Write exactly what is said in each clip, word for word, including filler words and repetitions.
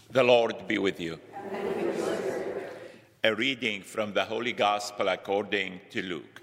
The Lord be with you. A reading from the Holy Gospel according to Luke.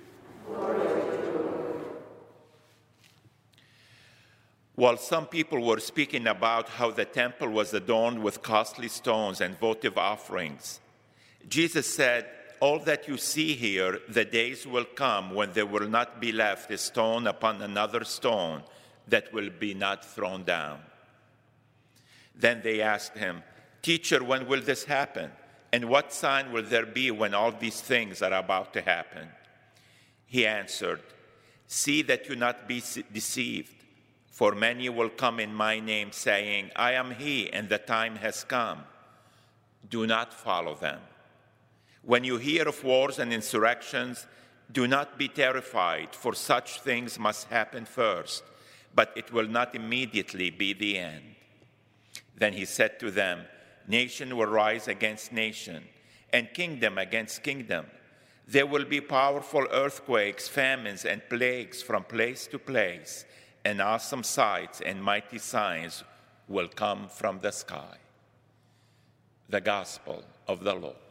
While some people were speaking about how the temple was adorned with costly stones and votive offerings, Jesus said, "All that you see here, the days will come when there will not be left a stone upon another stone that will be not thrown down." Then they asked him, "Teacher, when will this happen? And what sign will there be when all these things are about to happen?" He answered, "See that you not be deceived, for many will come in my name saying, 'I am he,' and the time has come. Do not follow them. When you hear of wars and insurrections, do not be terrified, for such things must happen first, but it will not immediately be the end." Then he said to them, "Nation will rise against nation, and kingdom against kingdom. There will be powerful earthquakes, famines, and plagues from place to place, and awesome sights and mighty signs will come from the sky." The Gospel of the Lord.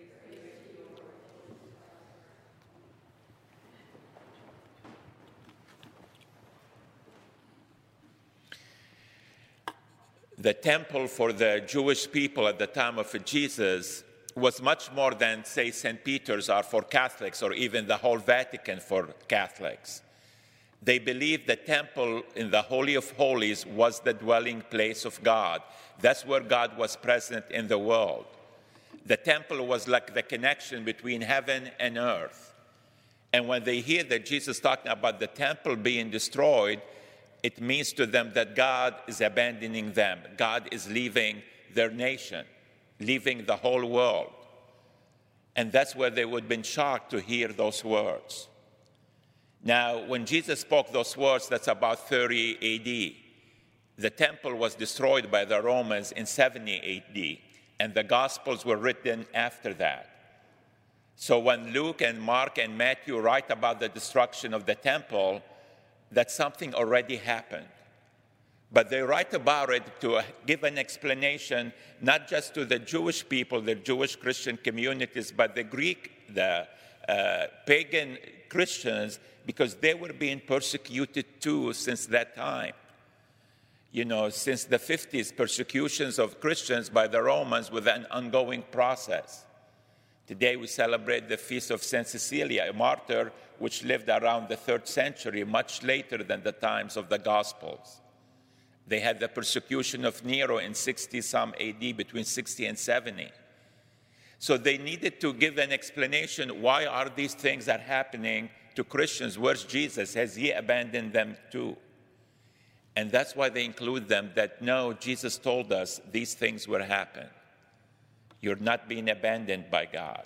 The temple for the Jewish people at the time of Jesus was much more than, say, Saint Peter's are for Catholics, or even the whole Vatican for Catholics. They believed the temple in the Holy of Holies was the dwelling place of God. That's where God was present in the world. The temple was like the connection between heaven and earth. And when they hear that Jesus is talking about the temple being destroyed, it means to them that God is abandoning them. God is leaving their nation, leaving the whole world. And that's where they would have been shocked to hear those words. Now, when Jesus spoke those words, that's about thirty A D. The temple was destroyed by the Romans in seventy A D, and the Gospels were written after that. So when Luke and Mark and Matthew write about the destruction of the temple, that something already happened. But they write about it to give an explanation, not just to the Jewish people, the Jewish Christian communities, but the Greek, the uh, pagan Christians, because they were being persecuted too since that time. You know, since the fifties, persecutions of Christians by the Romans was an ongoing process. Today we celebrate the feast of Saint Cecilia, a martyr which lived around the third century, much later than the times of the Gospels. They had the persecution of Nero in sixty-some A D, between sixty and seventy. So they needed to give an explanation, why are these things that are happening to Christians? Where's Jesus? Has he abandoned them too? And that's why they include them, that no, Jesus told us these things will happen. You're not being abandoned by God.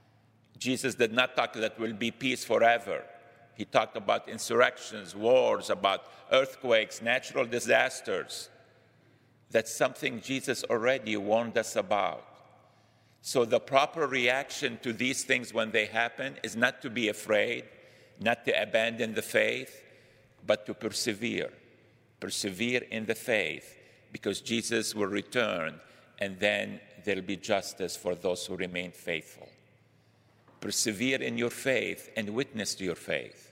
Jesus did not talk that will be peace forever. He talked about insurrections, wars, about earthquakes, natural disasters. That's something Jesus already warned us about. So the proper reaction to these things when they happen is not to be afraid, not to abandon the faith, but to persevere. Persevere in the faith, because Jesus will return, and then there'll be justice for those who remain faithful. Persevere in your faith and witness to your faith.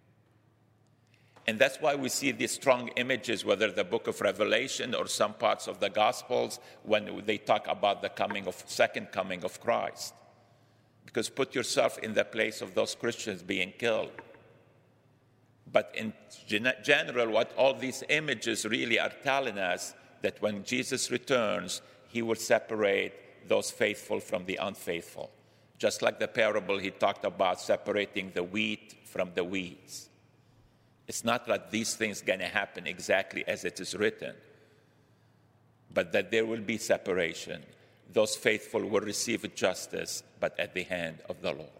And that's why we see these strong images, whether the book of Revelation or some parts of the Gospels, when they talk about the coming of second coming of Christ. Because put yourself in the place of those Christians being killed. But in general, what all these images really are telling us, that when Jesus returns, he will separate those faithful from the unfaithful. Just like the parable he talked about separating the wheat from the weeds. It's not that these things are going to happen exactly as it is written, but that there will be separation. Those faithful will receive justice, but at the hand of the Lord.